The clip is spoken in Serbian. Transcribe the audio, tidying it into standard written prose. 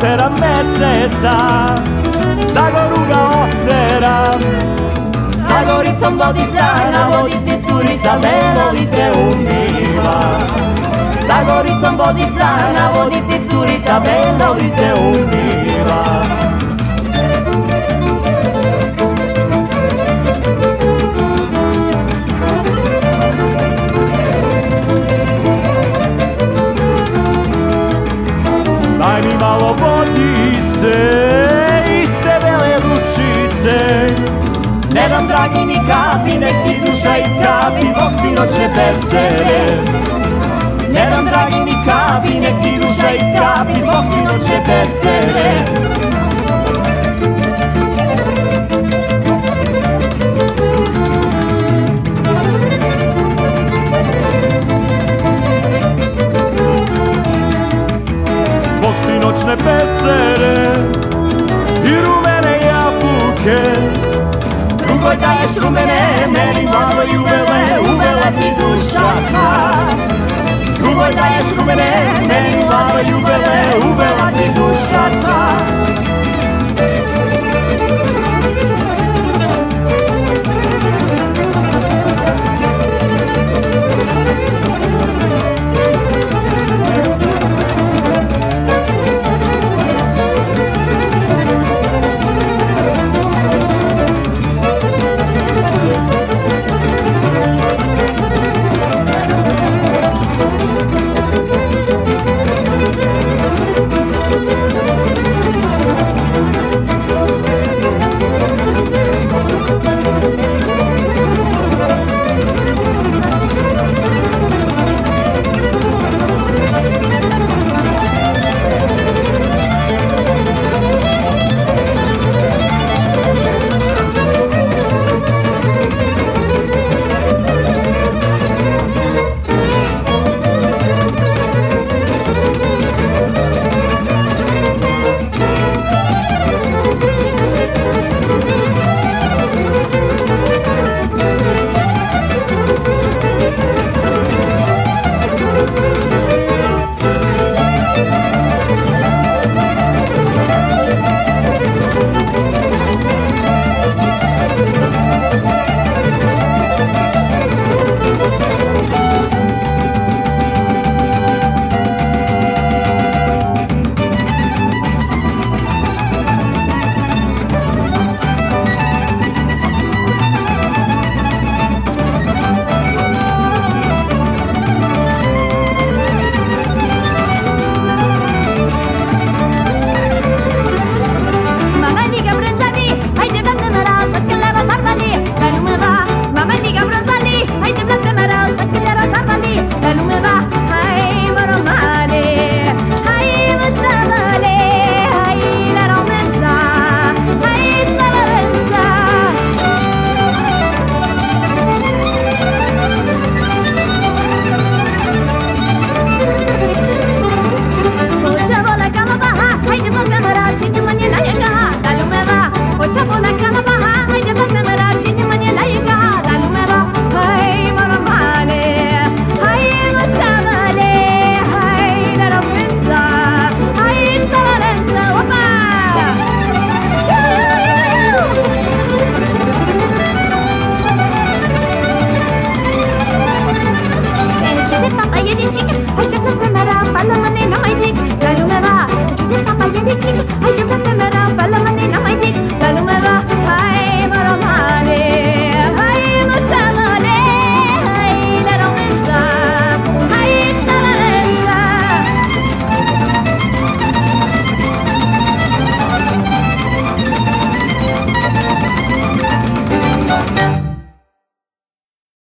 oteram meseca, za goru ga oteram. Za Goricom vodica, na vodici curica Belovice umiva. Za Goricom vodica, na vodici curica Belovice umiva. Daj mi malo vodice, iste bele ručice. Ne dam dragi ni kapi, nek ti duša iskapi zbog sinoćne besede. Ne dam dragi ni kapi, nek ti duša iskapi zbog sinoćne besede. Zbog sinoćne besede i rumene jabuke. Drugoj daješ rumene, meni